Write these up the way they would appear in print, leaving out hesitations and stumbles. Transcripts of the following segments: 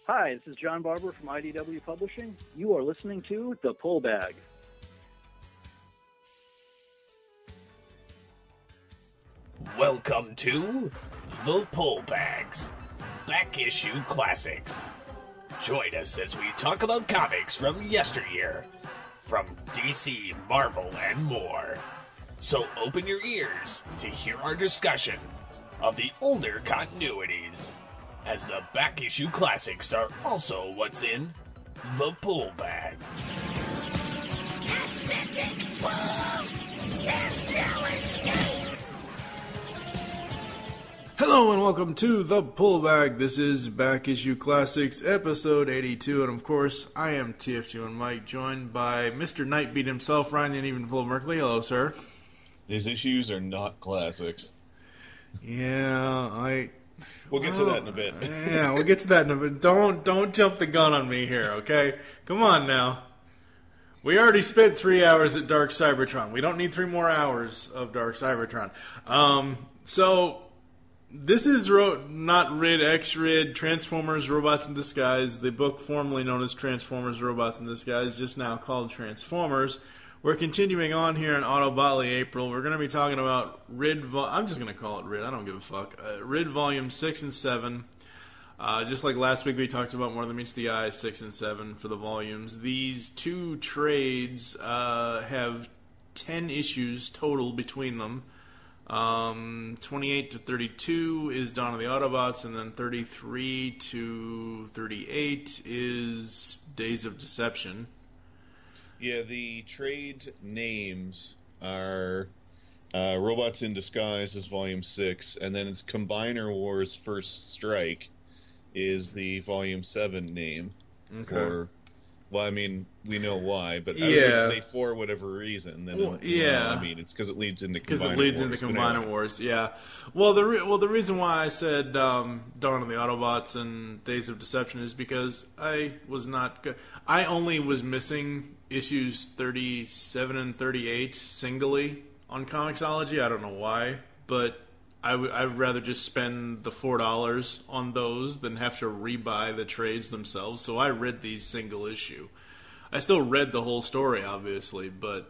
Hi, this is John Barber from IDW Publishing. You are listening to The Pull Bag. Welcome to The Pull Bags, Back Issue Classics. Join us as we talk about comics from yesteryear, from DC, Marvel, and more. So open your ears to hear our discussion of the older continuities, as the back issue classics are also what's in The Pull Bag. Pathetic fools! There's no escape! Hello and welcome to The Pull Bag. This is Back Issue Classics, episode 82, and of course, I am TFG and Mike, joined by Mr. Nightbeat himself, Ryan the Uneven Full of Merkley. Hello, sir. These issues are not classics. Yeah, We'll get to that in a bit. Yeah, we'll get to that in a bit. Don't jump the gun on me here, okay? Come on now. We already spent 3 hours at Dark Cybertron. We don't need 3 more hours of Dark Cybertron. So, this is not Rid, X-Rid, Transformers, Robots in Disguise, the book formerly known as Transformers, Robots in Disguise, just now called Transformers. We're continuing on here in Autobotly April. We're going to be talking about Rid. I'm just going to call it Rid. I don't give a fuck. Rid Volume 6 and 7. Just like last week we talked about More Than Meets the Eye, 6 and 7 for the volumes. These two trades have 10 issues total between them. 28 to 32 is Dawn of the Autobots, and then 33 to 38 is Days of Deception. Yeah, the trade names are Robots in Disguise is Volume 6, and then it's Combiner Wars First Strike is the Volume 7 name. Okay. Well, I mean, we know why, but I was going to say for whatever reason. Then I mean, it's because it leads into Combiner Wars. Because it leads into Combiner Wars, yeah. Well, the reason why I said Dawn of the Autobots and Days of Deception is because I was not I only was missing issues 37 and 38 singly on Comixology. I don't know why, but I'd rather just spend the $4 on those than have to rebuy the trades themselves. So I read these single issue. I still read the whole story, obviously, but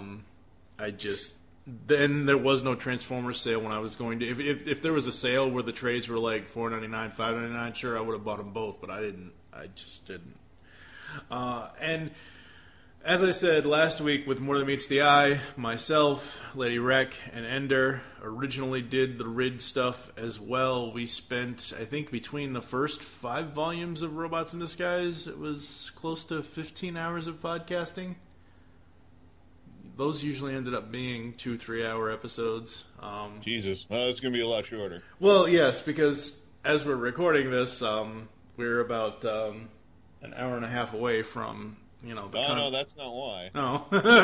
then there was no Transformers sale when I was going to. If there was a sale where the trades were like $4.99, $5.99, sure, I would have bought them both, but I didn't. I just didn't. And as I said last week with More Than Meets the Eye, myself, Lady Wreck, and Ender originally did the Rid stuff as well. We spent, I think, between the first 5 volumes of Robots in Disguise, it was close to 15 hours of podcasting. Those usually ended up being 2-3 hour episodes. Jesus, well, it's going to be a lot shorter. Well, yes, because as we're recording this, we're about an hour and a half away from... no, that's not why. No.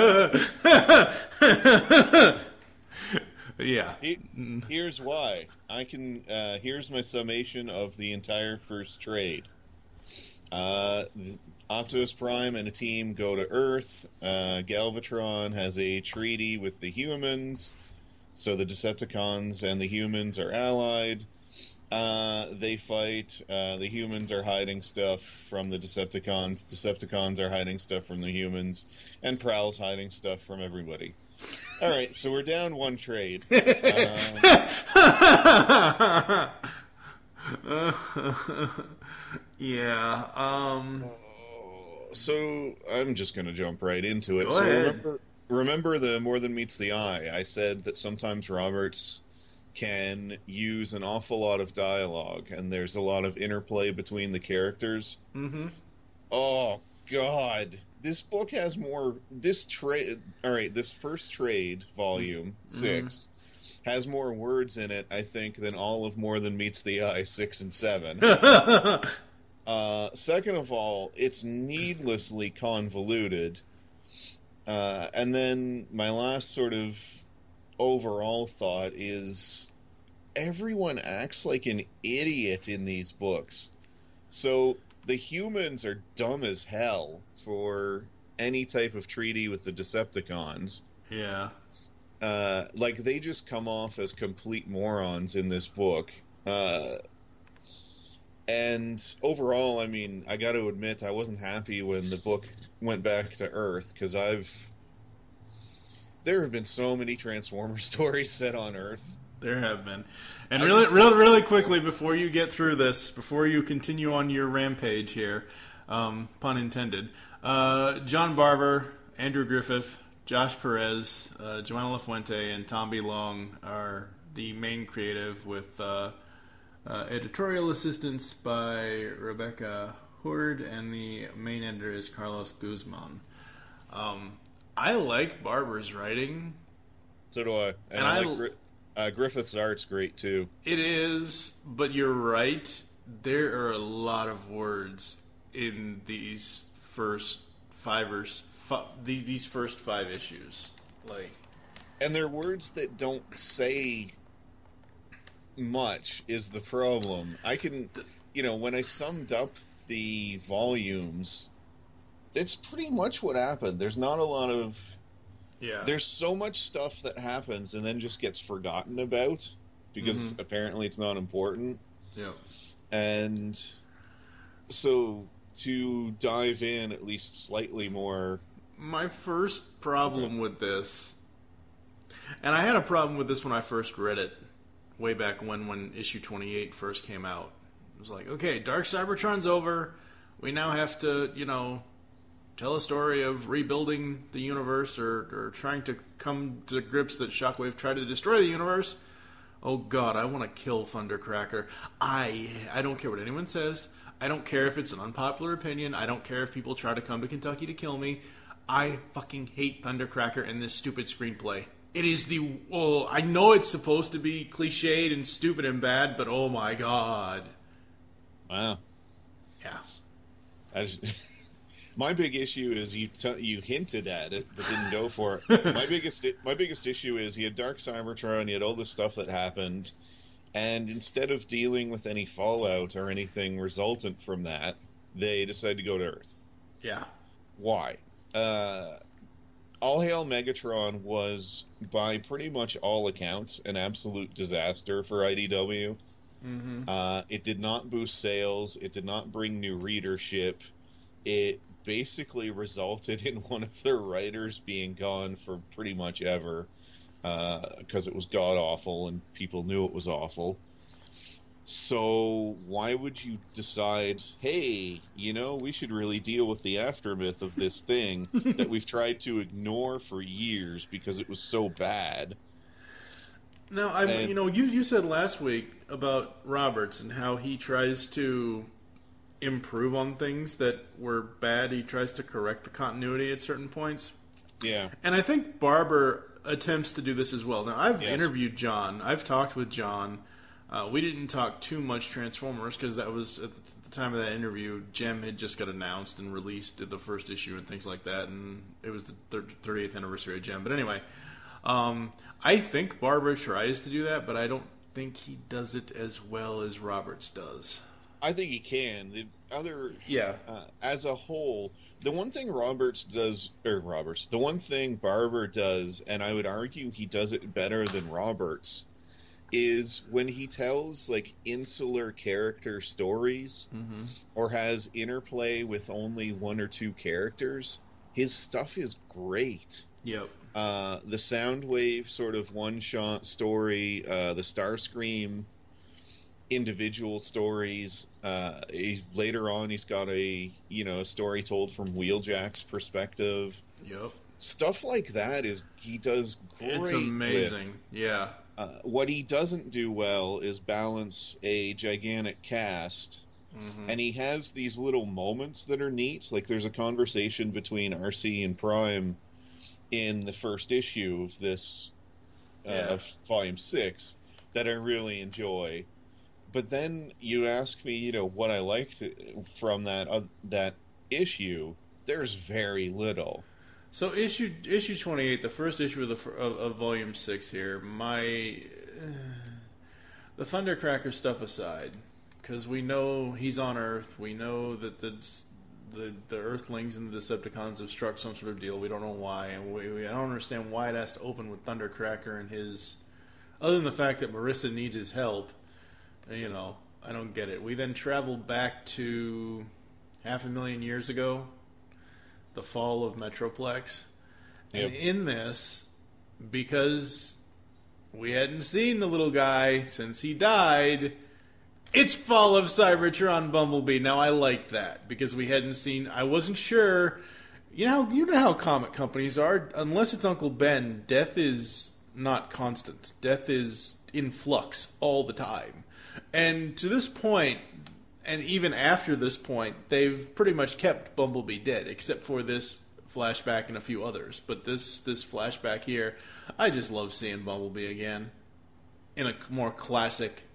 Yeah. Here's why. Here's my summation of the entire first trade. Optimus Prime and a team go to Earth. Galvatron has a treaty with the humans, so the Decepticons and the humans are allied. They fight. The humans are hiding stuff from the Decepticons. Decepticons are hiding stuff from the humans. And Prowl's hiding stuff from everybody. Alright, so we're down one trade. Yeah. So I'm just going to jump right into it. Go ahead. Remember the More Than Meets the Eye. I said that sometimes Roberts can use an awful lot of dialogue, and there's a lot of interplay between the characters. Mm-hmm. Oh, God. This book has more... This first trade, volume 6, has more words in it, I think, than all of More Than Meets the Eye 6 and 7. Second of all, it's needlessly convoluted. And then my last sort of overall thought is everyone acts like an idiot in these books. So the humans are dumb as hell for any type of treaty with the Decepticons. Yeah. Like, they just come off as complete morons in this book. And And overall, I mean, I got to admit, I wasn't happy when the book went back to Earth, because there have been so many Transformers stories set on Earth. There have been. And really quickly, before you get through this, before you continue on your rampage here, pun intended, John Barber, Andrew Griffith, Josh Perez, Joanna LaFuente, and Tom B. Long are the main creative, with editorial assistance by Rebecca Hurd, and the main editor is Carlos Guzman. I like Barber's writing. So do I. And I like Griffith's art's great, too. It is, but you're right. There are a lot of words in these first these first 5 issues. And they're words that don't say much is the problem. I can, when I summed up the volumes, that's pretty much what happened. There's not a lot of... Yeah. There's so much stuff that happens and then just gets forgotten about because apparently it's not important. Yeah. And so to dive in at least slightly more... My first problem with this, and I had a problem with this when I first read it, way back when issue 28 first came out. It was like, okay, Dark Cybertron's over. We now have to, tell a story of rebuilding the universe or trying to come to grips that Shockwave tried to destroy the universe. Oh God, I want to kill Thundercracker. I don't care what anyone says. I don't care if it's an unpopular opinion. I don't care if people try to come to Kentucky to kill me. I fucking hate Thundercracker and this stupid screenplay. It is I know it's supposed to be cliched and stupid and bad, but oh my God. Wow. Yeah. My big issue is you hinted at it, but didn't go for it. My biggest issue is you had Dark Cybertron, you had all this stuff that happened, and instead of dealing with any fallout or anything resultant from that, they decided to go to Earth. Yeah. Why? All Hail Megatron was, by pretty much all accounts, an absolute disaster for IDW. Mm-hmm. It did not boost sales. It did not bring new readership. It basically resulted in one of their writers being gone for pretty much ever because it was god-awful and people knew it was awful. So why would you decide, hey, we should really deal with the aftermath of this thing that we've tried to ignore for years because it was so bad? Now, you said last week about Roberts and how he tries to improve on things that were bad. He tries to correct the continuity at certain points. Yeah. And I think Barber attempts to do this as well. Now, I've interviewed John. I've talked with John. We didn't talk too much Transformers because that was, at the time of that interview, Gem had just got announced and released the first issue and things like that, and it was the 30th anniversary of Gem. But anyway, I think Barber tries to do that, but I don't think he does it as well as Roberts does. I think he can. As a whole, the one thing the one thing Barber does, and I would argue he does it better than Roberts, is when he tells insular character stories or has interplay with only one or two characters, his stuff is great. Yep. The Soundwave sort of one-shot story, the Starscream individual stories. Later on, he's got a story told from Wheeljack's perspective. Yep. Stuff like that he does great. It's amazing. Yeah. What he doesn't do well is balance a gigantic cast, and he has these little moments that are neat. Like there's a conversation between RC and Prime in the first issue of this Volume 6 that I really enjoy. But then you ask me, what I liked from that issue. There's very little. So issue 28, the first issue of Volume 6 here, the Thundercracker stuff aside, because we know he's on Earth, we know that the Earthlings and the Decepticons have struck some sort of deal. We don't know why, and I don't understand why it has to open with Thundercracker and his, other than the fact that Marissa needs his help, I don't get it. We then travel back to 500,000 years ago, the fall of Metroplex. Yep. And in this, because we hadn't seen the little guy since he died, it's Fall of Cybertron Bumblebee. Now, I liked that, because we hadn't seen... I wasn't sure... You know how comic companies are. Unless it's Uncle Ben, death is not constant. Death is in flux all the time. And to this point, and even after this point, they've pretty much kept Bumblebee dead, except for this flashback and a few others. But this flashback here, I just love seeing Bumblebee again in a more classic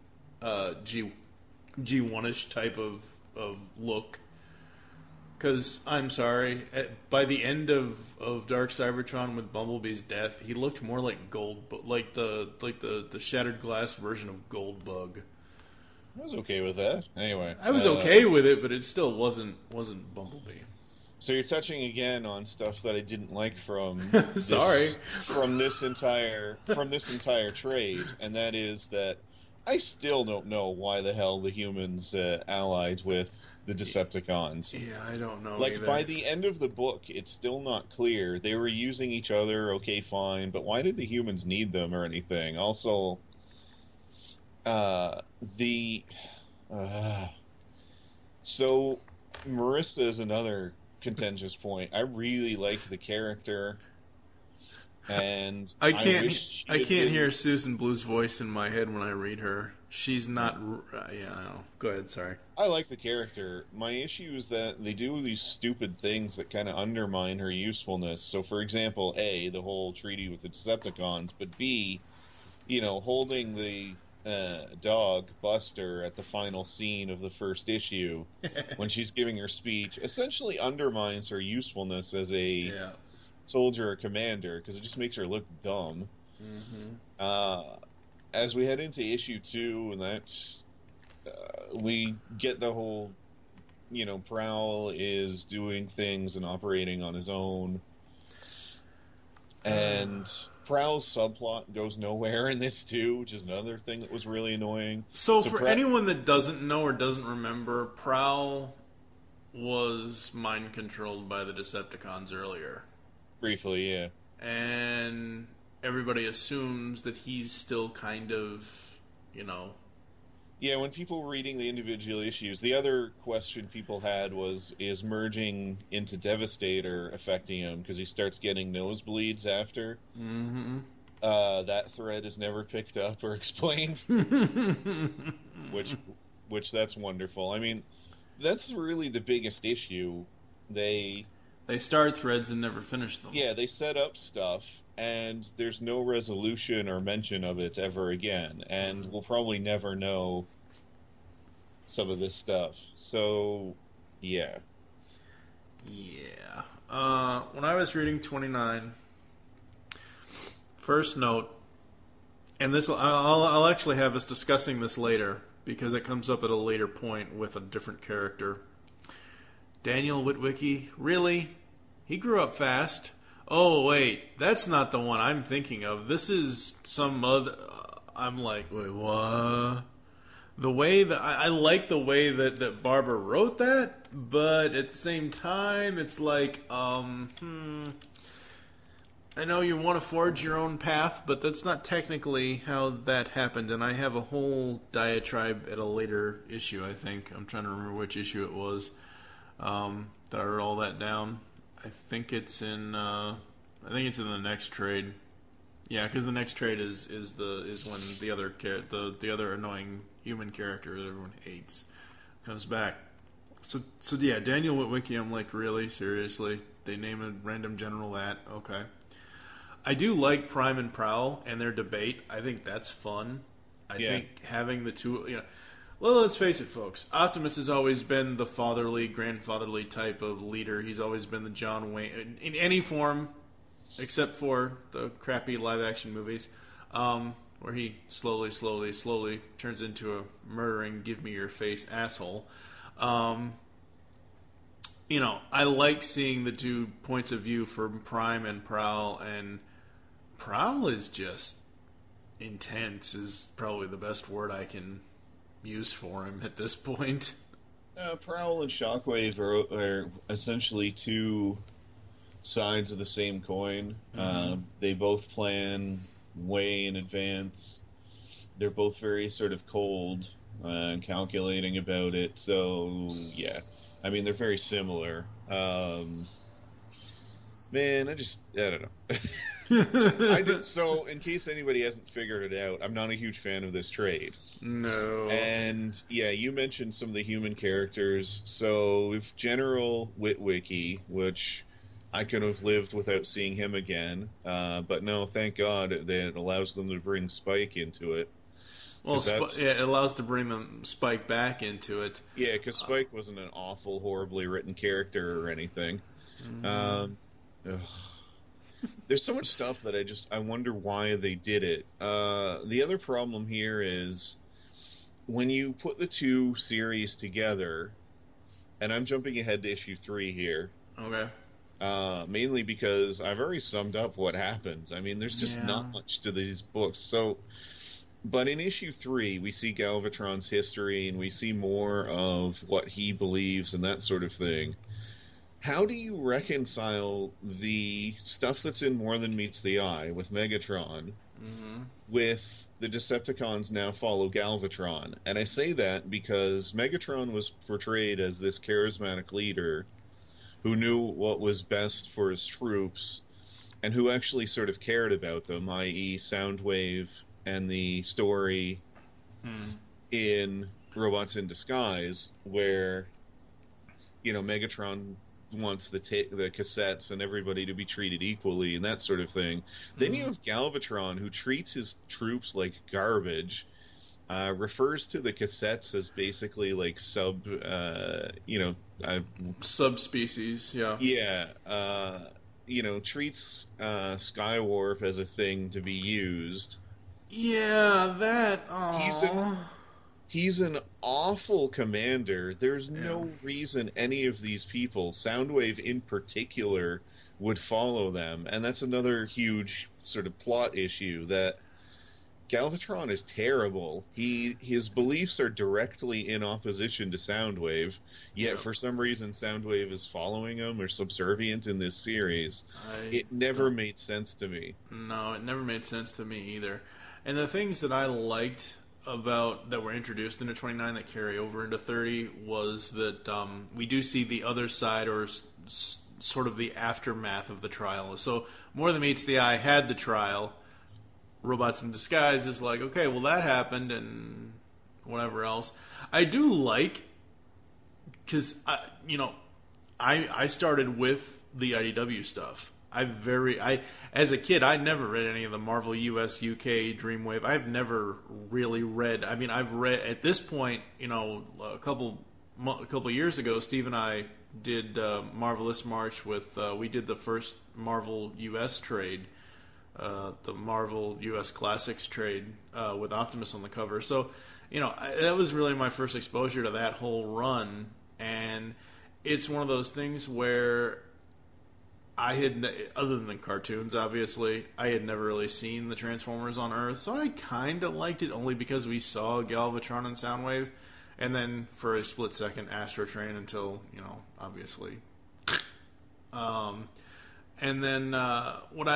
G1-ish type of look. Because, I'm sorry, by the end of Dark Cybertron with Bumblebee's death, he looked more like like the Shattered Glass version of Goldbug. I was okay with that. Anyway. I was okay with it, but it still wasn't Bumblebee. So you're touching again on stuff that I didn't like from from this entire trade, and that is that I still don't know why the hell the humans allied with the Decepticons. Yeah, I don't know. Like, either. by the end of the book, it's still not clear. They were using each other, okay, fine, but why did the humans need them or anything? Also, so Marissa is another contentious point. I really like the character, and I can't hear Susan Blue's voice in my head when I read her. She's not. Yeah, I know. Go ahead. Sorry. I like the character. My issue is that they do these stupid things that kind of undermine her usefulness. So, for example, A, the whole treaty with the Decepticons, but B, holding the dog Buster at the final scene of the first issue when she's giving her speech essentially undermines her usefulness as a soldier or commander, because it just makes her look dumb. As we head into issue 2, and that's we get the whole Prowl is doing things and operating on his own, and Prowl's subplot goes nowhere in this too, which is another thing that was really annoying. So for anyone that doesn't know or doesn't remember, Prowl was mind controlled by the Decepticons earlier. Briefly, yeah. And everybody assumes that he's still kind of, Yeah, when people were reading the individual issues, the other question people had was, is merging into Devastator affecting him? Because he starts getting nosebleeds after. Mm-hmm. That thread is never picked up or explained. which that's wonderful. I mean, that's really the biggest issue. They start threads and never finish them. Yeah, they set up stuff, and there's no resolution or mention of it ever again, and we'll probably never know some of this stuff. So, yeah. Yeah. When I was reading 29, first note, and this I'll actually have us discussing this later, because it comes up at a later point with a different character. Daniel Witwicky, really? He grew up fast. Oh, wait, that's not the one I'm thinking of. This is some other... I'm like, wait, what? The way that... I like the way that Barbara wrote that, but at the same time, it's like, I know you want to forge your own path, but that's not technically how that happened, and I have a whole diatribe at a later issue, I think. I'm trying to remember which issue it was that I wrote all that down. I think it's in the next trade. Yeah, because the next trade is when the other annoying human character that everyone hates comes back. So yeah, Daniel Witwicky, I'm like, really? Seriously? They name a random general that? Okay. I do like Prime and Prowl and their debate. I think that's fun. I think having the two, well, let's face it, folks. Optimus has always been the fatherly, grandfatherly type of leader. He's always been the John Wayne in any form, except for the crappy live-action movies, where he slowly turns into a murdering, give-me-your-face asshole. I like seeing the two points of view from Prime and Prowl, and Prowl is just intense, is probably the best word I can use for him at this point. Prowl and Shockwave are essentially two sides of the same coin. They both plan way in advance. They're both very sort of cold and calculating about it. So, yeah. I mean, they're very similar. Man, I don't know. So, in case anybody hasn't figured it out, I'm not a huge fan of this trade. No. And, yeah, you mentioned some of the human characters. So, we've General Witwicky, which I could have lived without seeing him again. But no, thank God that it allows them to bring Spike into it. Well, it allows to bring Spike back into it. Yeah, because Spike wasn't an awful, horribly written character or anything. There's so much stuff that I wonder why they did it. The other problem here is when you put the two series together, and I'm jumping ahead to issue 3 here. Okay. Mainly because I've already summed up what happens. I mean, there's just not much to these books. But in issue 3, we see Galvatron's history, and we see more of what he believes and that sort of thing. How do you reconcile the stuff that's in More Than Meets the Eye with Megatron with the Decepticons now follow Galvatron? And I say that because Megatron was portrayed as this charismatic leader who knew what was best for his troops and who actually sort of cared about them, i.e. Soundwave and the story in Robots in Disguise, where, you know, Megatron wants the cassettes and everybody to be treated equally and that sort of thing. Then you have Galvatron, who treats his troops like garbage, refers to the cassettes as basically like subspecies, yeah. Yeah, treats Skywarp as a thing to be used. Yeah, that... He's an awful commander. There's no reason any of these people, Soundwave in particular, would follow them. And that's another huge sort of plot issue, that Galvatron is terrible. His beliefs are directly in opposition to Soundwave, yet for some reason Soundwave is following him or subservient in this series. It never made sense to me. No, it never made sense to me either. And the things that I liked about that were introduced into 29 that carry over into 30 was that we do see the other side, or sort of the aftermath of the trial. So More Than Meets the Eye had the trial. Robots in Disguise is like, okay, well, that happened and whatever else. I do like, because I started with the IDW stuff. As a kid, I never read any of the Marvel US, UK, Dreamwave. I've never really read. I mean, I've read at this point. A couple years ago, Steve and I did Marvelous March with. We did the first Marvel US trade, the Marvel US Classics trade with Optimus on the cover. So, that was really my first exposure to that whole run, and it's one of those things where I had, other than the cartoons, obviously, I had never really seen the Transformers on Earth, so I kind of liked it only because we saw Galvatron and Soundwave, and then for a split second, Astro Train until, obviously. And then what I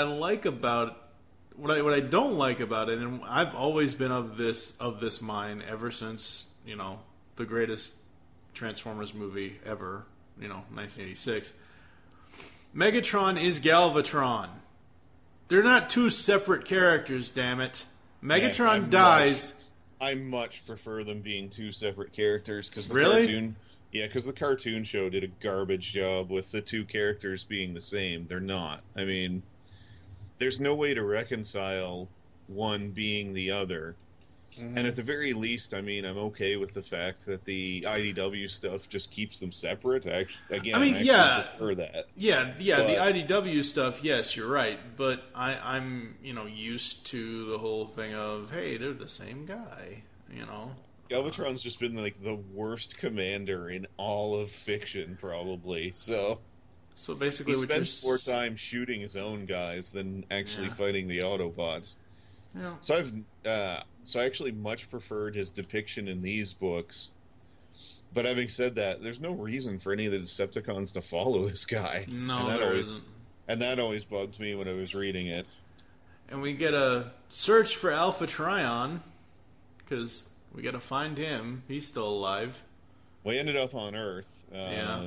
don't like about it, and I've always been of this mind ever since, the greatest Transformers movie ever, 1986. Megatron is Galvatron. They're not two separate characters, damn it. Megatron dies. I much prefer them being two separate characters, because the cartoon show did a garbage job with the two characters being the same. They're not. I mean, there's no way to reconcile one being the other. Mm-hmm. And at the very least, I mean, I'm okay with the fact that the IDW stuff just keeps them separate. I prefer that. Yeah, the IDW stuff, yes, you're right. But I'm used to the whole thing of, hey, they're the same guy, Galvatron's just been, like, the worst commander in all of fiction, probably. So basically, he spends more time shooting his own guys than actually fighting the Autobots. Yeah. So I actually much preferred his depiction in these books. But having said that, there's no reason for any of the Decepticons to follow this guy. No, there isn't. And that always bugged me when I was reading it. And we get a search for Alpha Trion, because we got to find him. He's still alive. We ended up on Earth. Yeah.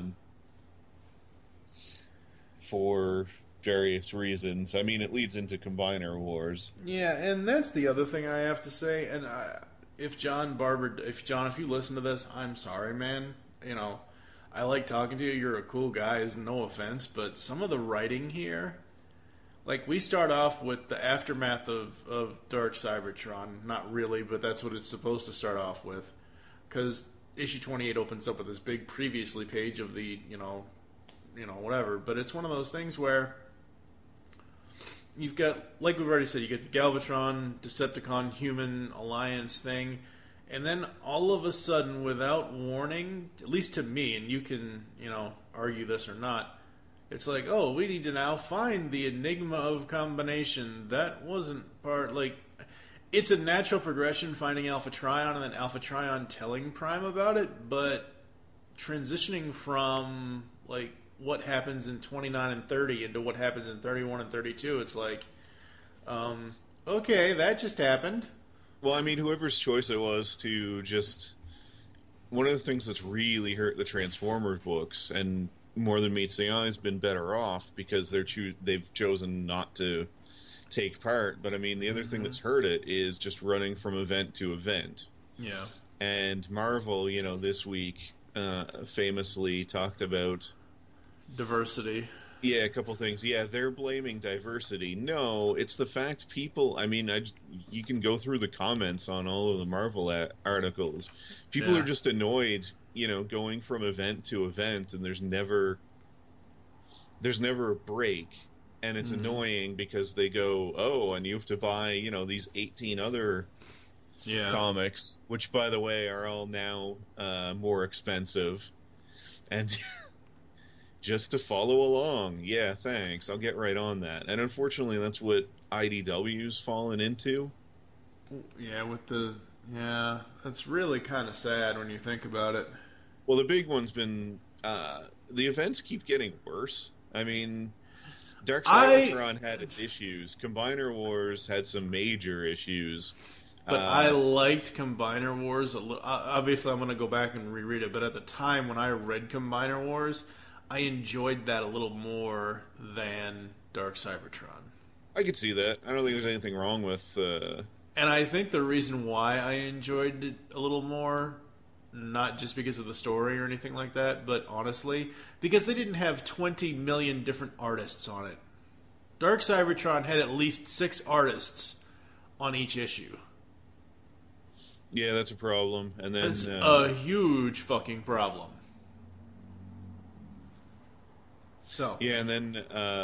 For various reasons. I mean, it leads into Combiner Wars. Yeah, and that's the other thing I have to say. And if John, if you listen to this, I'm sorry, man. You know, I like talking to you. You're a cool guy. Is no offense, but some of the writing here, like we start off with the aftermath of Dark Cybertron. Not really, but that's what it's supposed to start off with, because issue 28 opens up with this big previously page of the whatever. But it's one of those things where you've got, like we've already said, you get the Galvatron, Decepticon, Human Alliance thing, and then all of a sudden, without warning, at least to me, and you can, argue this or not, it's like, oh, we need to now find the Enigma of Combination. That wasn't part, it's a natural progression finding Alpha Trion and then Alpha Trion telling Prime about it, but transitioning from, what happens in 29 and 30 into what happens in 31 and 32, it's like, okay, that just happened. Well, I mean, whoever's choice it was to just... One of the things that's really hurt the Transformers books, and More Than Meets the Eye has been better off because they've chosen not to take part. But, I mean, the other thing that's hurt it is just running from event to event. Yeah. And Marvel, this week famously talked about... diversity. Yeah, a couple things. Yeah, they're blaming diversity. No, it's the fact people... I mean, you can go through the comments on all of the Marvel articles. People are just annoyed, going from event to event, and there's never a break. And it's annoying because they go, oh, and you have to buy, these 18 other comics, which, by the way, are all now more expensive. And... just to follow along. Yeah, thanks. I'll get right on that. And unfortunately, that's what IDW's fallen into. Yeah, that's really kind of sad when you think about it. Well, the big one's been... the events keep getting worse. I mean, Dark Cybertron had its issues. Combiner Wars had some major issues. But I liked Combiner Wars a little. Obviously, I'm going to go back and reread it. But at the time when I read Combiner Wars... I enjoyed that a little more than Dark Cybertron. I could see that. I don't think there's anything wrong with... And I think the reason why I enjoyed it a little more, not just because of the story or anything like that, but honestly, because they didn't have 20 million different artists on it. Dark Cybertron had at least 6 artists on each issue. Yeah, that's a problem. And then it's a huge fucking problem. So. Yeah, and then,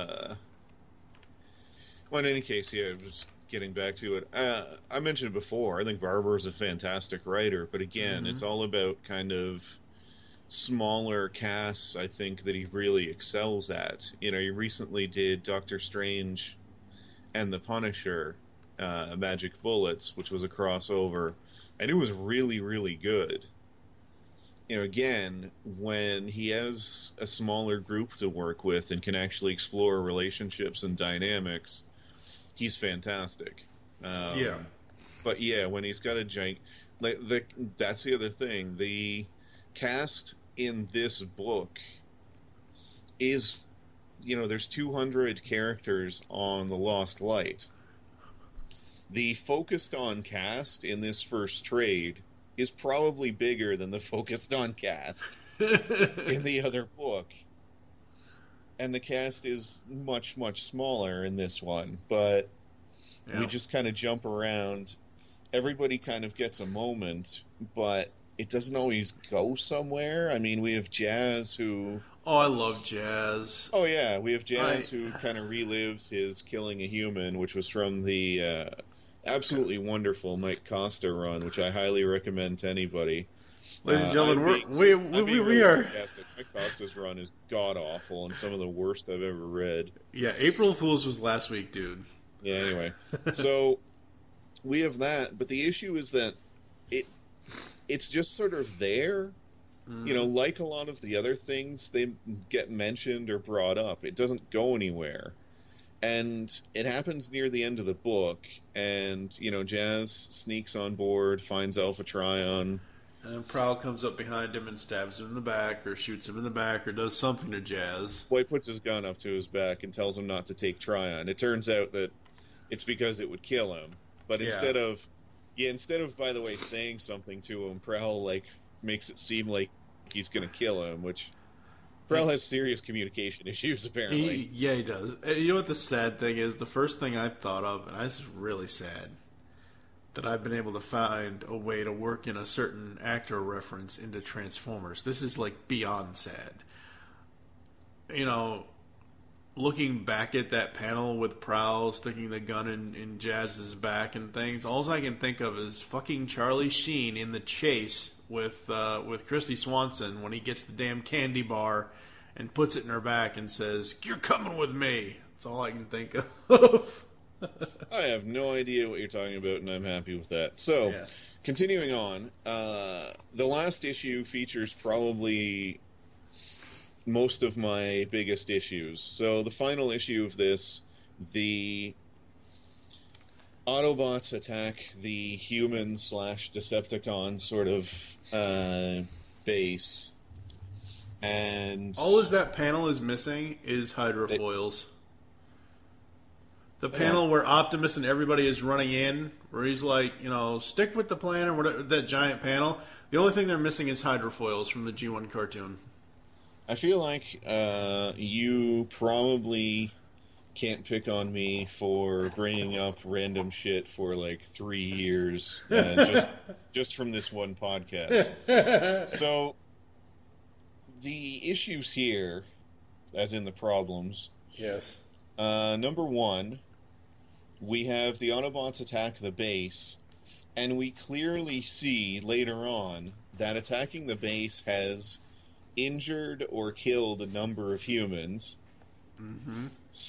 well, in any case, yeah, just getting back to it. I mentioned it before, I think Barber is a fantastic writer, but again, it's all about kind of smaller casts, I think, that he really excels at. He recently did Doctor Strange and the Punisher, Magic Bullets, which was a crossover, and it was really, really good. Again, when he has a smaller group to work with and can actually explore relationships and dynamics, he's fantastic. But yeah, when he's got a giant... that's the other thing. The cast in this book is... there's 200 characters on The Lost Light. The focused on cast in this first trade... is probably bigger than the focused on cast in the other book. And the cast is much, much smaller in this one. But we just kind of jump around. Everybody kind of gets a moment, but it doesn't always go somewhere. I mean, we have Jazz who... Oh, I love Jazz. Oh, yeah. We have Jazz who kind of relives his killing a human, which was from the... absolutely wonderful Mike Costa run, which I highly recommend to anybody. Ladies and gentlemen, we are... Mike Costa's run is god-awful and some of the worst I've ever read. Yeah, April Fool's was last week, dude. Yeah, anyway. So, we have that, but the issue is that it's just sort of there. You know, like a lot of the other things, they get mentioned or brought up. It doesn't go anywhere. And it happens near the end of the book, and, you know, Jazz sneaks on board, finds Alpha Trion. And Prowl comes up behind him and stabs him in the back, or shoots him in the back, or does something to Jazz. Well, he puts his gun up to his back and tells him not to take Trion. It turns out that it's because it would kill him. But instead of, by the way, saying something to him, Prowl, like, makes it seem like he's going to kill him, which... Prowl has serious communication issues, apparently. He does. You know what the sad thing is? The first thing I thought of, and this is really sad, that I've been able to find a way to work in a certain actor reference into Transformers. This is, like, beyond sad. You know, looking back at that panel with Prowl sticking the gun in Jazz's back and things, all I can think of is fucking Charlie Sheen in The Chase with Christy Swanson when he gets the damn candy bar and puts it in her back and says, "You're coming with me." That's all I can think of. I have no idea what you're talking about, and I'm happy with that. So, Continuing on, the last issue features probably most of my biggest issues. So the final issue of this, the Autobots attack the human/Decepticon sort of base, and all that panel is missing is hydrofoils. The panel where Optimus and everybody is running in, where he's like, you know, stick with the plan or whatever, that giant panel. The only thing they're missing is hydrofoils from the G1 cartoon. I feel like you probably can't pick on me for bringing up random shit for like 3 years just from this one podcast. So the issues here, as in the problems. Yes. Number one, we have the Autobots attack the base, and we clearly see later on that attacking the base has injured or killed a number of humans. Mm-hmm.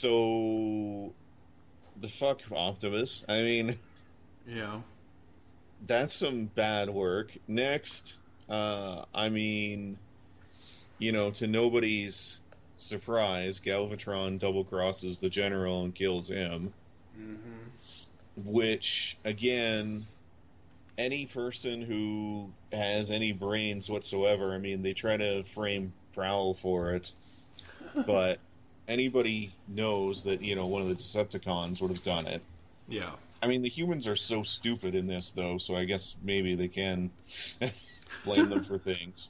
So, the fuck, Optimus? I mean... Yeah. That's some bad work. Next, I mean, you know, to nobody's surprise, Galvatron double-crosses the General and kills him. Mm-hmm. Which, again, any person who has any brains whatsoever, I mean, they try to frame Prowl for it, but anybody knows that, you know, one of the Decepticons would have done it. Yeah. I mean, the humans are so stupid in this, though, so I guess maybe they can blame them for things.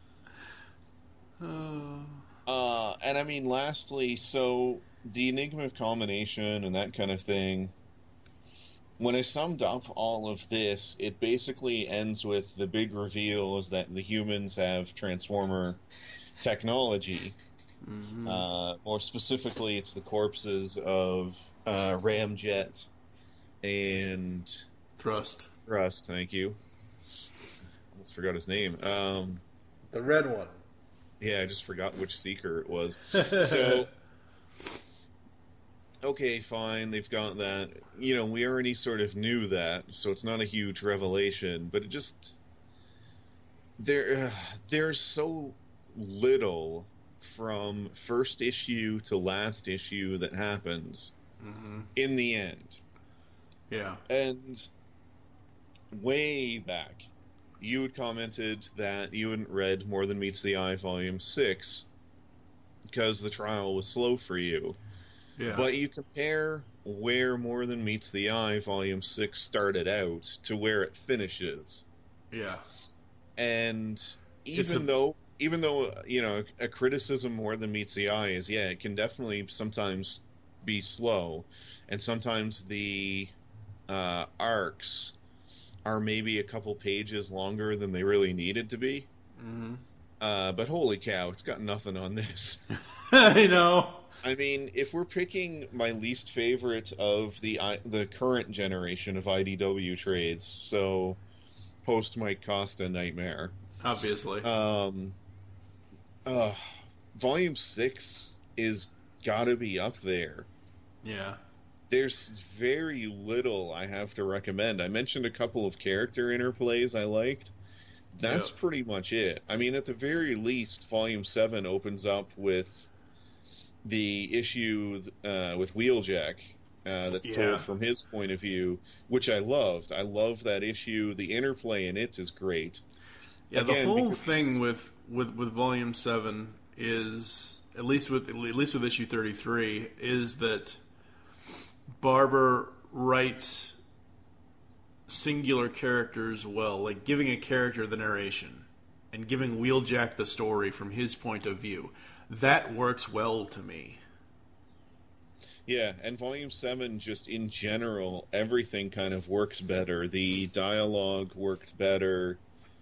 And I mean, lastly, so the Enigma combination and that kind of thing, when I summed up all of this, it basically ends with the big reveal is that the humans have Transformer technology. Mm-hmm. More specifically, it's the corpses of Ramjet and Thrust. Thrust, thank you. Almost forgot his name. The red one. Yeah, I just forgot which Seeker it was. So, okay, fine, they've got that. You know, we already sort of knew that, so it's not a huge revelation, but it just... There's so little from first issue to last issue that happens in the end. Yeah. And way back, you had commented that you hadn't read More Than Meets the Eye Volume 6 because the trial was slow for you. Yeah. But you compare where More Than Meets the Eye Volume 6 started out to where it finishes. Yeah. And even though, you know, a criticism More Than Meets the Eye is, yeah, it can definitely sometimes be slow. And sometimes the arcs are maybe a couple pages longer than they really needed to be. Mm-hmm. But holy cow, it's got nothing on this. I know. I mean, if we're picking my least favorite of the current generation of IDW trades, so post Mike Costa Nightmare, obviously, Volume 6 is gotta be up there. Yeah. there's very little I have to recommend. I mentioned a couple of character interplays I liked. That's pretty much it. I mean, at the very least, Volume 7 opens up with the issue with Wheeljack that's told from his point of view, which I loved. I love that issue. The interplay in it is great. Yeah, the whole thing with Volume 7 is, at least with issue 33, is that Barber writes singular characters well, like giving a character the narration and giving Wheeljack the story from his point of view. That works well to me. Yeah, and Volume 7, just in general, everything kind of works better. The dialogue worked better.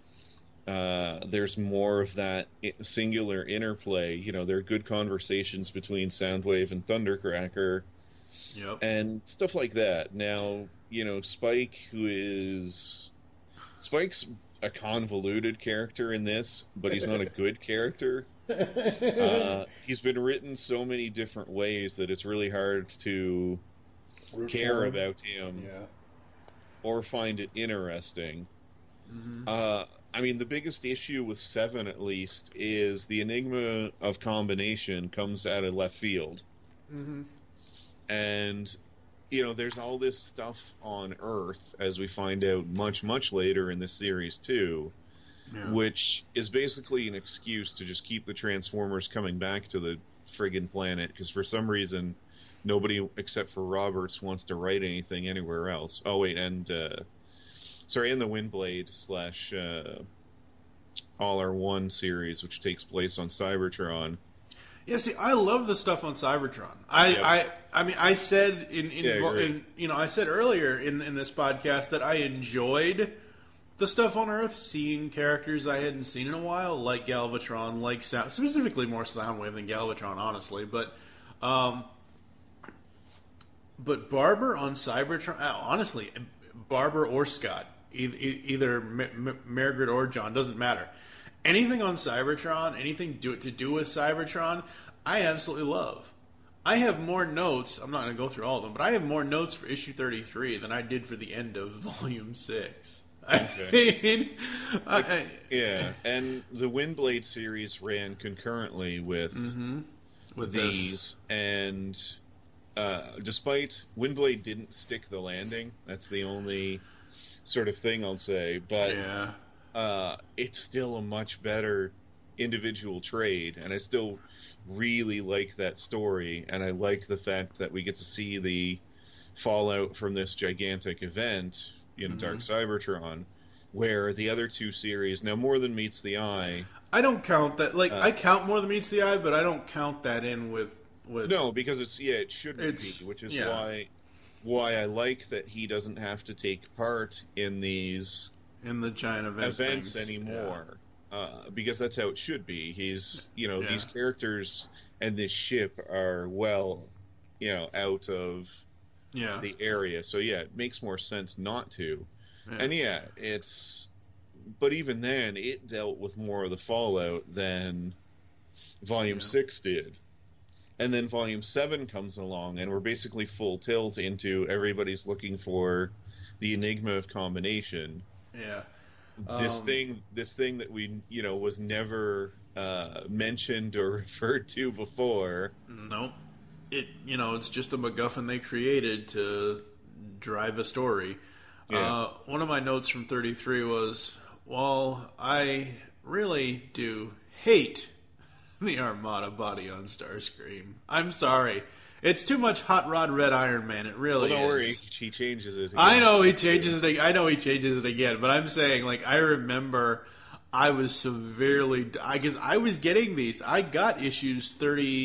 There's more of that singular interplay. You know, there are good conversations between Soundwave and Thundercracker. Yep. And stuff like that. Now, you know, Spike's a convoluted character in this, but he's not a good character. He's been written so many different ways that it's really hard to care about him or find it interesting. Mm-hmm. I mean, the biggest issue with 7, at least, is the enigma of combination comes out of left field. Mm-hmm. And, you know, there's all this stuff on Earth, as we find out much, much later in the series, too, which is basically an excuse to just keep the Transformers coming back to the friggin' planet, because for some reason, nobody except for Roberts wants to write anything anywhere else. Oh, wait, and, in the Windblade / All Are One series, which takes place on Cybertron. Yeah, see, I love the stuff on Cybertron. I mean, I said I said earlier in this podcast that I enjoyed the stuff on Earth, seeing characters I hadn't seen in a while, like Galvatron, like specifically more Soundwave than Galvatron, honestly. But Barber on Cybertron, honestly, Barber or Scott, either Margaret or John, doesn't matter. Anything on Cybertron, anything to do with Cybertron, I absolutely love. I have more notes. I'm not going to go through all of them, but I have more notes for issue 33 than I did for the end of Volume 6. Okay. And the Windblade series ran concurrently with these, this. And despite Windblade didn't stick the landing, that's the only sort of thing I'll say, but it's still a much better individual trade, and I still really like that story, and I like the fact that we get to see the fallout from this gigantic event in Dark Cybertron, where the other two series, now More Than Meets the Eye... I don't count that, I count More Than Meets the Eye, but I don't count that in with... No, because it shouldn't be, which is why I like that he doesn't have to take part in these... in the giant events anymore, because that's how it should be. He's, these characters and this ship are out of the area, so it makes more sense not to. And but even then, it dealt with more of the fallout than Volume 6 did. And then Volume 7 comes along, and we're basically full tilt into everybody's looking for the enigma of combination. Yeah. This thing that we, was never mentioned or referred to before. Nope. It's just a MacGuffin they created to drive a story. Yeah. One of my notes from 33 was, I really do hate the Armada body on Starscream. I'm sorry. It's too much Hot Rod Red Iron Man. It really don't worry. is. He changes it again. I know he changes it again, but I'm saying, I remember I was severely... Because I was getting these. I got issues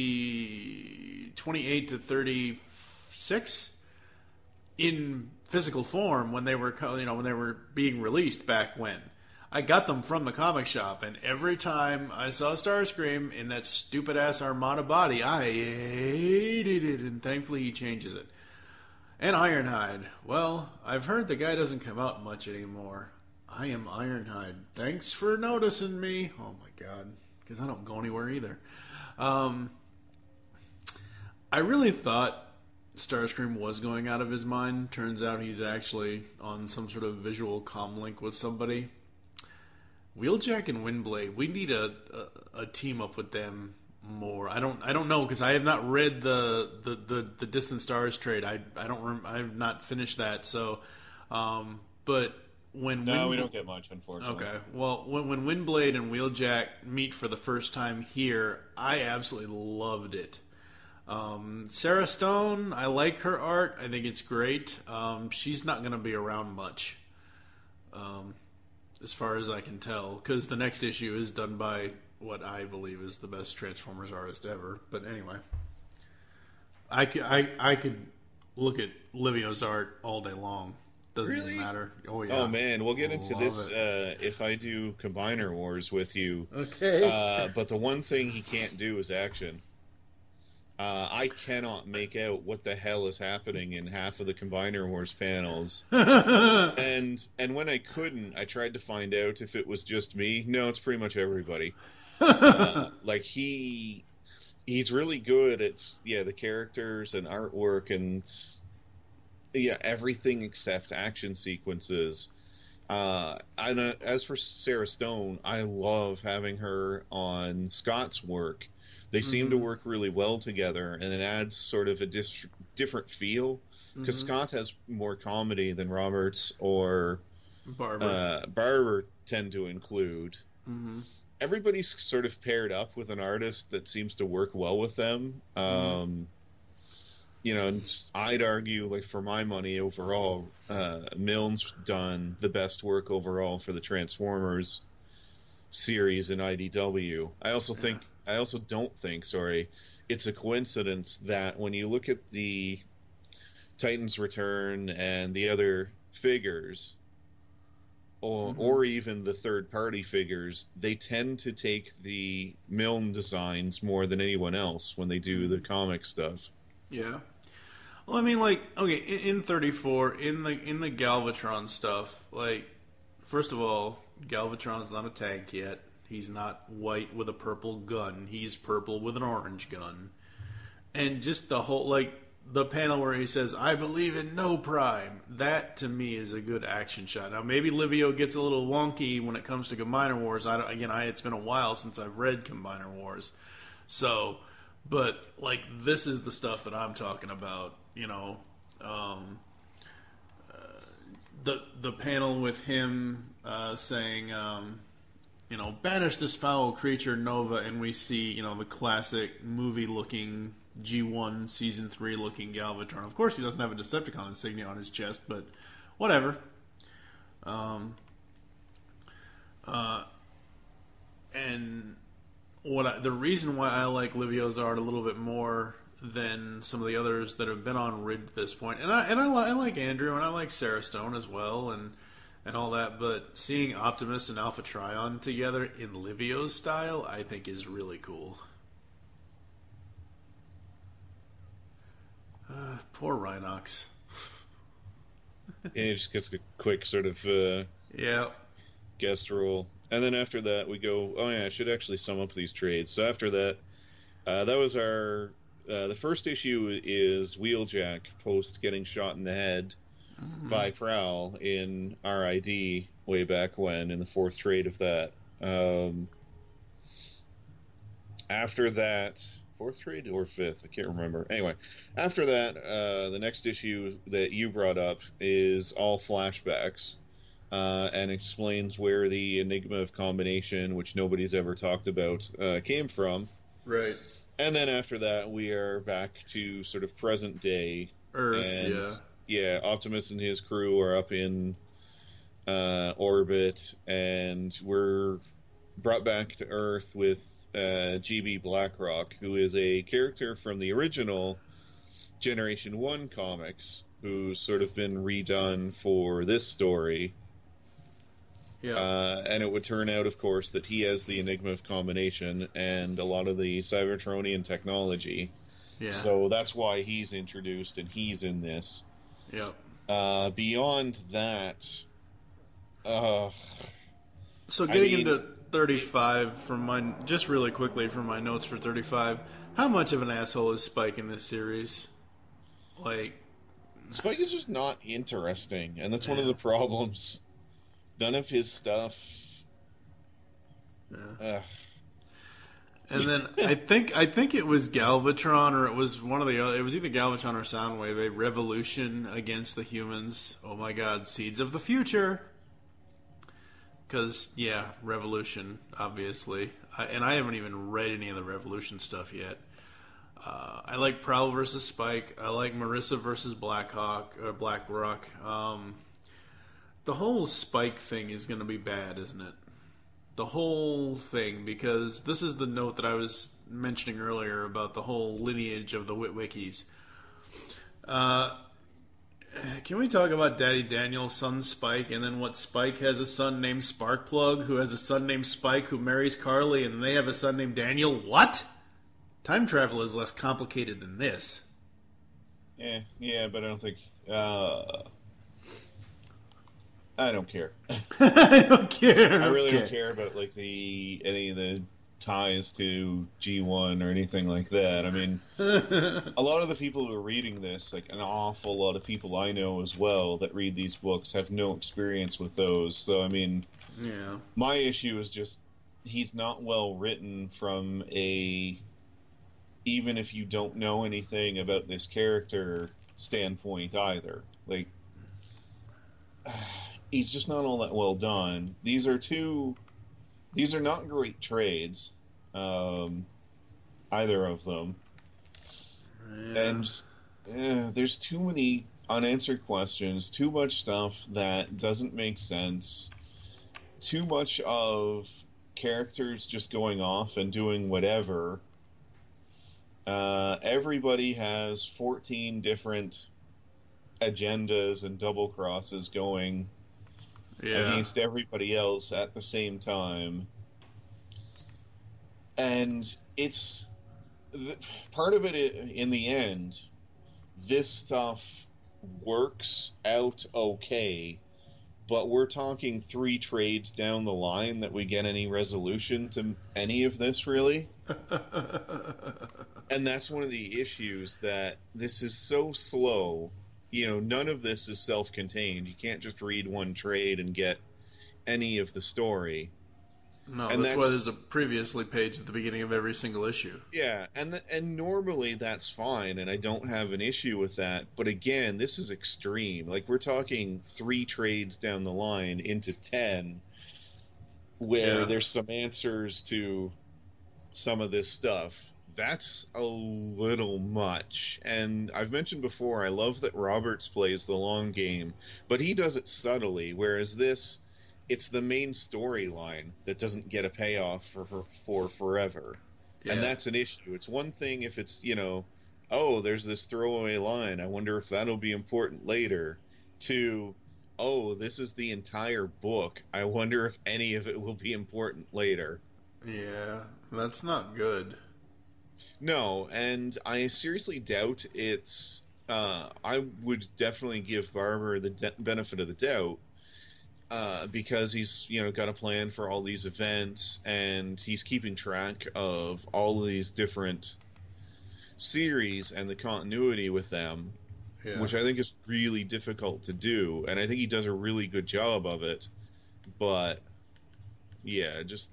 28 to 36 in physical form when they were being released back when. I got them from the comic shop, and every time I saw Starscream in that stupid-ass Armada body, I hated it, and thankfully he changes it. And Ironhide. Well, I've heard the guy doesn't come out much anymore. I am Ironhide. Thanks for noticing me. Oh, my God. Because I don't go anywhere either. I really thought Starscream was going out of his mind. Turns out he's actually on some sort of visual comm link with somebody. Wheeljack and Windblade, we need a team up with them more. I don't know because I have not read the Distant Stars trade. I've not finished that. So, but when we don't get much, unfortunately. Okay, well, when Windblade and Wheeljack meet for the first time here, I absolutely loved it. Sarah Stone, I like her art. I think it's great. She's not going to be around much, as far as I can tell, because the next issue is done by what I believe is the best Transformers artist ever. But anyway, I could look at Livio's art all day long. Doesn't Really? even matter. Oh yeah. Oh man, we'll get into Love this it. if I do Combiner Wars with you. Okay. But the one thing he can't do is action. I cannot make out what the hell is happening in half of the Combiner Wars panels. and when I couldn't, I tried to find out if it was just me. No, it's pretty much everybody. Like he's really good at the characters and artwork and everything except action sequences. As for Sarah Stone, I love having her on Scott's work. They seem to work really well together, and it adds sort of a different feel. Because Scott has more comedy than Roberts or Barber tend to include. Everybody's sort of paired up with an artist that seems to work well with them. And I'd argue, like, for my money overall, Milne's done the best work overall for the Transformers series in IDW. I also don't think, it's a coincidence that when you look at the Titans Return and the other figures, or even the third-party figures, they tend to take the Milne designs more than anyone else when they do the comic stuff. Yeah. Well, I mean, like, okay, in 34, in the Galvatron stuff, like, first of all, Galvatron's not a tank yet. He's not white with a purple gun. He's purple with an orange gun. And just the whole, like, the panel where he says, "I believe in no Prime," that, to me, is a good action shot. Now, maybe Livio gets a little wonky when it comes to Combiner Wars. It's been a while since I've read Combiner Wars. So, but, like, this is the stuff that I'm talking about, the panel with him saying, banish this foul creature, Nova, and we see, the classic movie-looking G1 Season 3 looking Galvatron. Of course, he doesn't have a Decepticon insignia on his chest, but whatever. And the reason why I like Livio's art a little bit more than some of the others that have been on Rid at this point, and I like Andrew and I like Sarah Stone as well, and all that, but seeing Optimus and Alpha Trion together in Livio's style, I think is really cool. Poor Rhinox. He just gets a quick sort of guest role. And then after that we go, I should actually sum up these trades. So after that, that was our... the first issue is Wheeljack post getting shot in the head by Prowl in RID way back when, in the fourth trade of that. After that... fourth trade or fifth? I can't remember. Anyway, after that, the next issue that you brought up is all flashbacks and explains where the Enigma of Combination, which nobody's ever talked about, came from. Right. And then after that, we are back to sort of present day. Earth, and, yeah, Optimus and his crew are up in orbit, and we're brought back to Earth with GB Blackrock, who is a character from the original Generation 1 comics, who's sort of been redone for this story. Yeah. And it would turn out, of course, that he has the Enigma of Combination and a lot of the Cybertronian technology. Yeah. So that's why he's introduced, and he's in this. Yep. Beyond that... So getting into 35, just really quickly from my notes for 35, how much of an asshole is Spike in this series? Like, Spike is just not interesting, and that's one of the problems. None of his stuff. and then I think it was Galvatron, or it was one of the other. It was either Galvatron or Soundwave. A revolution against the humans. Oh my God! Seeds of the future. Because Revolution, obviously, and I haven't even read any of the Revolution stuff yet. I like Prowl versus Spike. I like Marissa versus Blackrock. The whole Spike thing is going to be bad, isn't it? The whole thing, because this is the note that I was mentioning earlier about the whole lineage of the Witwickies. Can we talk about Daddy Daniel's son Spike, and then what Spike has a son named Sparkplug, who has a son named Spike, who marries Carly, and they have a son named Daniel? What? Time travel is less complicated than this. Yeah, but I don't think... I don't care. I don't care. I really don't care about like any of the ties to G1 or anything like that. I mean, a lot of the people who are reading this, like an awful lot of people I know as well that read these books, have no experience with those. So, I mean, my issue is just he's not well written from even if you don't know anything about this character standpoint either. Like, he's just not all that well done. These are not great trades, either of them. Yeah. And just, there's too many unanswered questions, too much stuff that doesn't make sense, too much of characters just going off and doing whatever. Everybody has 14 different agendas and double crosses going against everybody else at the same time. And it's part of it in the end, this stuff works out okay, but we're talking 3 trades down the line that we get any resolution to any of this, really. And that's one of the issues, that this is so slow. You know, none of this is self-contained. You can't just read one trade and get any of the story. No, and that's why there's a previously page at the beginning of every single issue. Yeah, and normally that's fine, and I don't have an issue with that. But again, this is extreme. Like, we're talking 3 trades down the line into 10, where there's some answers to some of this stuff. That's a little much. And I've mentioned before, I love that Roberts plays the long game, but he does it subtly, whereas this, it's the main storyline that doesn't get a payoff for forever. Yeah. And that's an issue. It's one thing if it's, there's this throwaway line, I wonder if that'll be important later, to, this is the entire book, I wonder if any of it will be important later. Yeah, that's not good. No, and I seriously doubt it's... I would definitely give Barber the benefit of the doubt, because he's, got a plan for all these events, and he's keeping track of all of these different series and the continuity with them, which I think is really difficult to do, and I think he does a really good job of it, but, just...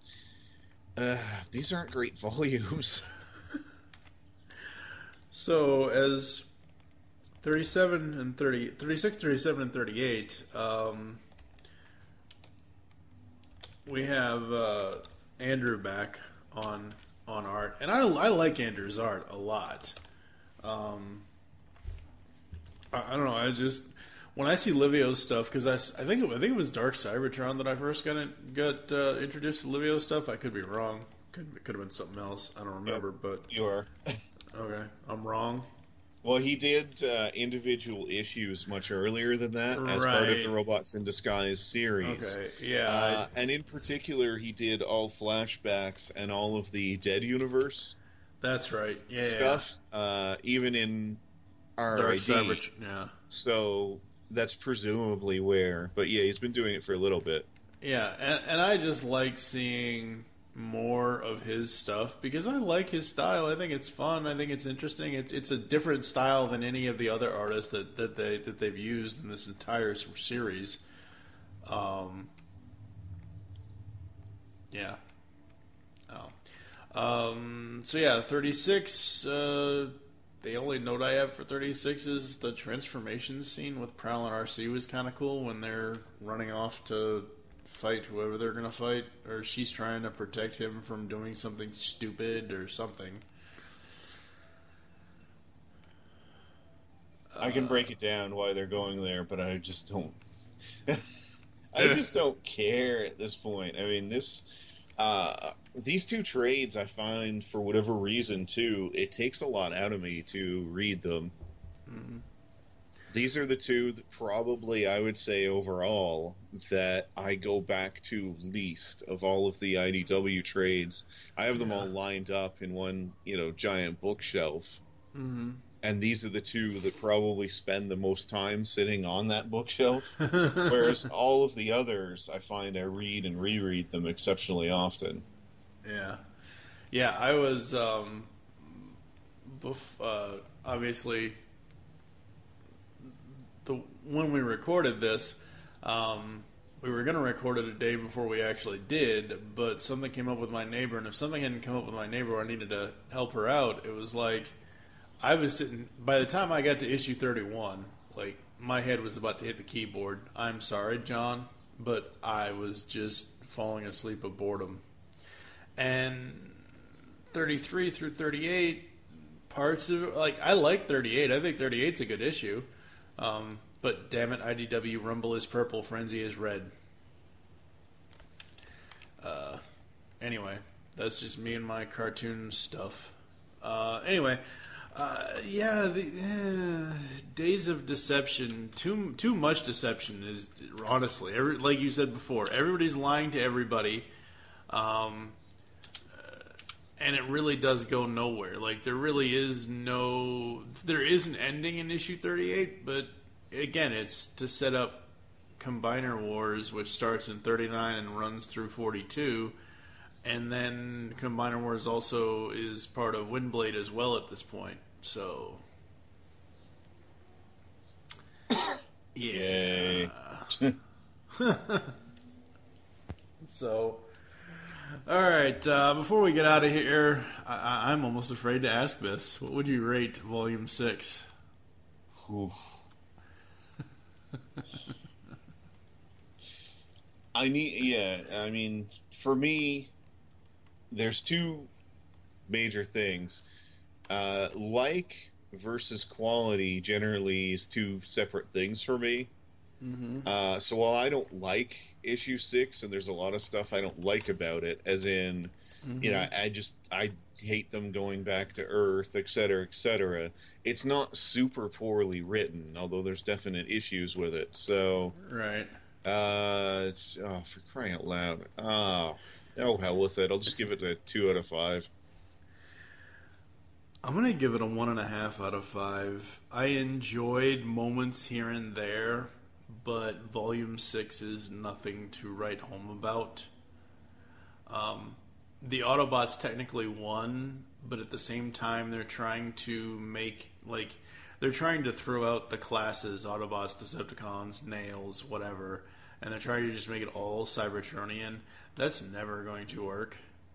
these aren't great volumes. So, as 36, 37, and 38, we have Andrew back on art, and I like Andrew's art a lot. I don't know. I just, when I see Livio's stuff, because I think it was Dark Cybertron that I first got introduced to Livio's stuff. I could be wrong. Could have been something else. I don't remember. But you are. Okay, I'm wrong. Well, he did individual issues much earlier than that, as part of the Robots in Disguise series. Okay, yeah. And in particular, he did all flashbacks and all of the Dead Universe. That's right. Yeah. Stuff, even in RID. Yeah. So that's presumably where. But yeah, he's been doing it for a little bit. Yeah, and I just like seeing more of his stuff because I like his style. I think it's fun. I think it's interesting. It's a different style than any of the other artists that they've used in this entire series. Yeah. So yeah, 36. The only note I have for 36 is the transformation scene with Prowl and RC was kind of cool when they're running off to fight whoever they're gonna fight, or she's trying to protect him from doing something stupid or something. I can break it down why they're going there, but I just don't. I just don't care at this point. I mean, these two trades, I find, for whatever reason, too, it takes a lot out of me to read them. Mm-hmm. These are the two that probably, I would say, overall, that I go back to least of all of the IDW trades. I have them all lined up in one, giant bookshelf. Mm-hmm. And these are the two that probably spend the most time sitting on that bookshelf. Whereas all of the others, I find I read and reread them exceptionally often. Yeah. Yeah, I was, obviously, when we recorded this, we were going to record it a day before we actually did, but something came up with my neighbor, and if something hadn't come up with my neighbor, I needed to help her out. It was like, I was sitting, by the time I got to issue 31, like, my head was about to hit the keyboard. I'm sorry, John, but I was just falling asleep of boredom. And 33 through 38, parts of, like, I like 38. I think 38's a good issue. But damn it, IDW, Rumble is purple, Frenzy is red. Anyway, that's just me and my cartoon stuff. Days of Deception. Too much deception is, honestly, like you said before, everybody's lying to everybody, and it really does go nowhere. Like, there is an ending in issue 38, but again, it's to set up Combiner Wars, which starts in 39 and runs through 42. And then Combiner Wars also is part of Windblade as well at this point. So, yeah. So, all right. Before we get out of here, I'm almost afraid to ask this. What would you rate Volume 6? Oof. For me, there's two major things. Like versus quality generally is two separate things for me. Mm-hmm. So while I don't like issue 6, and there's a lot of stuff I don't like about it, as in, I hate them going back to Earth, etc., etc. It's not super poorly written, although there's definite issues with it. So, right. For crying out loud. Oh, hell with it. I'll just give it a 2 out of 5. I'm going to give it a 1.5 out of 5. I enjoyed moments here and there, but Volume 6 is nothing to write home about. The Autobots technically won, but at the same time they're trying to they're trying to throw out the classes, Autobots, Decepticons, Nails, whatever, and they're trying to just make it all Cybertronian. That's never going to work.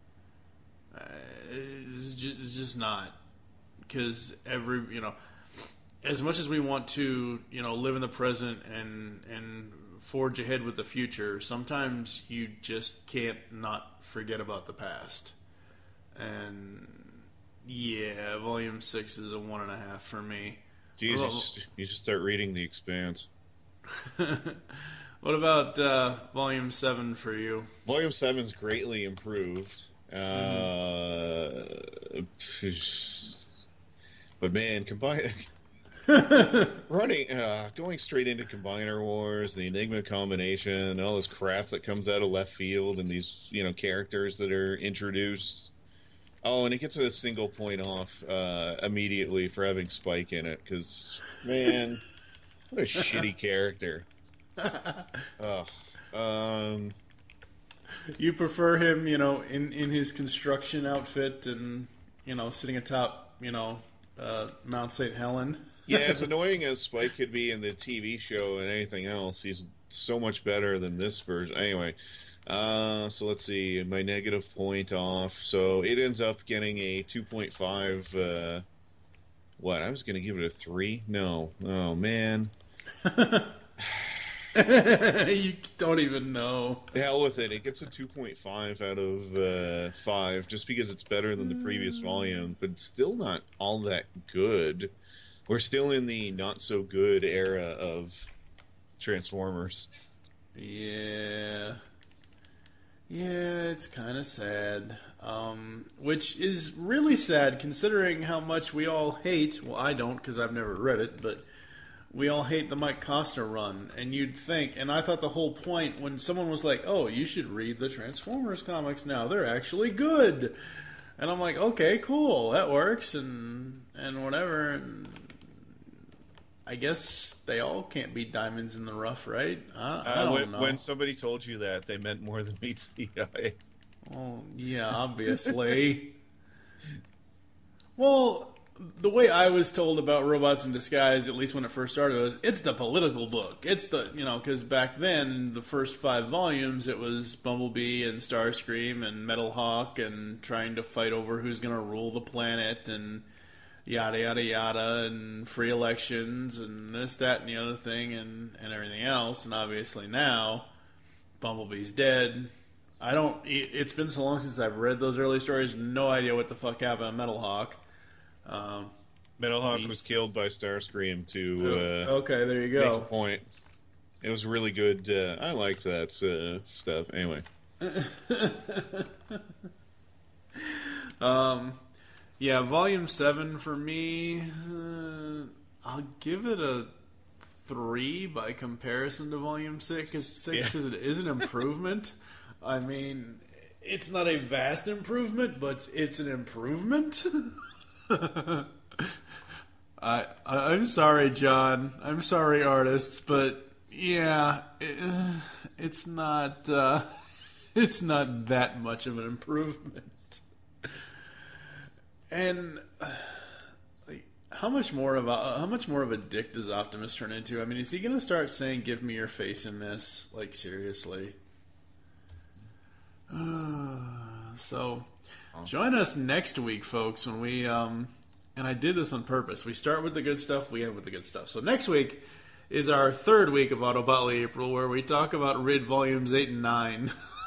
It's just not. Because as much as we want to, live in the present and forge ahead with the future, sometimes you just can't not forget about the past. And yeah, Volume 6 is a 1.5 for me. Jesus, you should start reading The Expanse. What about Volume 7 for you? Volume 7's greatly improved. But man, going straight into Combiner Wars, the Enigma combination, all this crap that comes out of left field, and these characters that are introduced. Oh, and it gets a single point off immediately for having Spike in it, because man, what a shitty character. You prefer him, in his construction outfit and, sitting atop, Mount St. Helen. Yeah, as annoying as Spike could be in the TV show and anything else, he's so much better than this version. Anyway, so let's see, my negative point off. So it ends up getting a 2.5. What? I was going to give it a 3? No. Oh, man. You don't even know. The hell with it. It gets a 2.5 out of 5 just because it's better than the previous volume, but it's still not all that good. We're still in the not-so-good era of Transformers. Yeah. Yeah, it's kind of sad. Which is really sad considering how much we all hate... Well, I don't because I've never read it, but we all hate the Mike Costner run. And you'd think... And I thought the whole point when someone was like, oh, you should read the Transformers comics now. They're actually good. And I'm like, okay, cool. That works. And whatever. And I guess they all can't be diamonds in the rough, right? I don't know. When somebody told you that, they meant more than meets the eye. Oh, yeah, obviously. Well, the way I was told about Robots in Disguise, at least when it first started, was it's the political book. It's the, because back then, the first 5 volumes, it was Bumblebee and Starscream and Metal Hawk and trying to fight over who's going to rule the planet and yada, yada, yada, and free elections, and this, that, and the other thing, and everything else. And obviously now, Bumblebee's dead. It's been so long since I've read those early stories, no idea what the fuck happened to Metal Hawk. Metal Hawk was killed by Starscream to okay, there you go. Make a point. It was really good. I liked that stuff. Anyway. Yeah, Volume 7 for me, I'll give it a 3 by comparison to Volume 6 because it is an improvement. I mean, it's not a vast improvement, but it's an improvement. I'm sorry, John. I'm sorry, artists, but yeah, it's not that much of an improvement. And how much more of a dick does Optimus turn into? I mean, is he going to start saying, "Give me your face" in this? Like, seriously. So, join us next week, folks, when we and I did this on purpose. We start with the good stuff, we end with the good stuff. So next week is our 3rd week of Autobotly April, where we talk about Rid Volumes 8 and 9.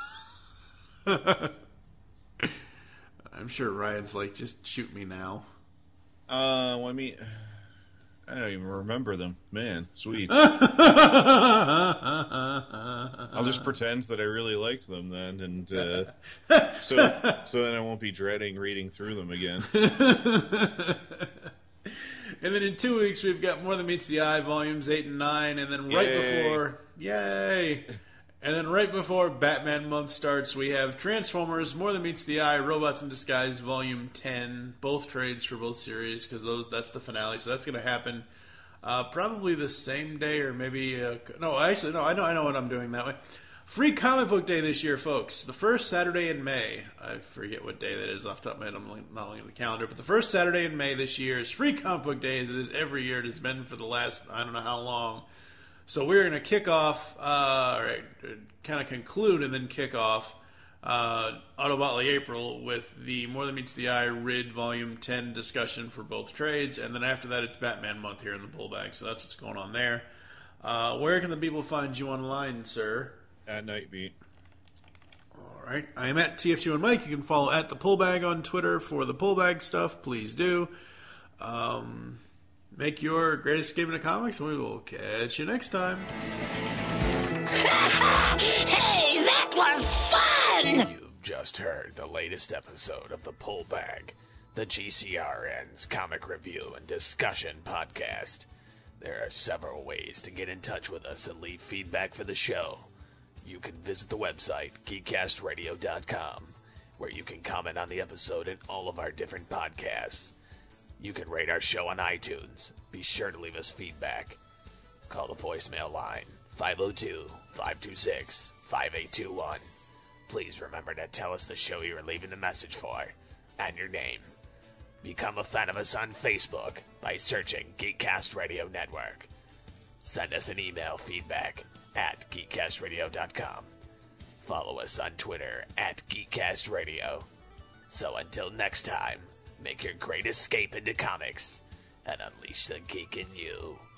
I'm sure Ryan's like, just shoot me now. Well, I mean, I don't even remember them. Man, sweet. I'll just pretend that I really liked them then, and so then I won't be dreading reading through them again. And then in 2 weeks we've got More Than Meets the Eye, Volumes 8 and 9, and then and then right before Batman month starts, we have Transformers, More Than Meets the Eye, Robots in Disguise, Volume 10, both trades for both series, because that's the finale, so that's going to happen probably the same day, or maybe... I know what I'm doing that way. Free Comic Book Day this year, folks. The first Saturday in May. I forget what day that is off the top of my head. I'm not looking at the calendar, but the first Saturday in May this year is Free Comic Book Day, as it is every year. It has been for the last, I don't know how long. So we're going to kick off, kind of conclude and then kick off Autobotly April with the More Than Meets the Eye Rid Volume 10 discussion for both trades, and then after that it's Batman month here in the pullback, so that's what's going on there. Where can the people find you online, sir? At Nightbeat. All right. I am at TFG and Mike. You can follow at the Pullbag on Twitter for the Pullbag stuff. Please do. Make your greatest escape into comics, and we will catch you next time. Hey, that was fun! You've just heard the latest episode of the Pullbag, the GCRN's comic review and discussion podcast. There are several ways to get in touch with us and leave feedback for the show. You can visit the website, geekcastradio.com, where you can comment on the episode and all of our different podcasts. You can rate our show on iTunes. Be sure to leave us feedback. Call the voicemail line, 502-526-5821. Please remember to tell us the show you are leaving the message for, and your name. Become a fan of us on Facebook by searching Geekcast Radio Network. Send us an email feedback at geekcastradio.com. Follow us on Twitter at GeekCastRadio. So until next time, make your great escape into comics and unleash the geek in you.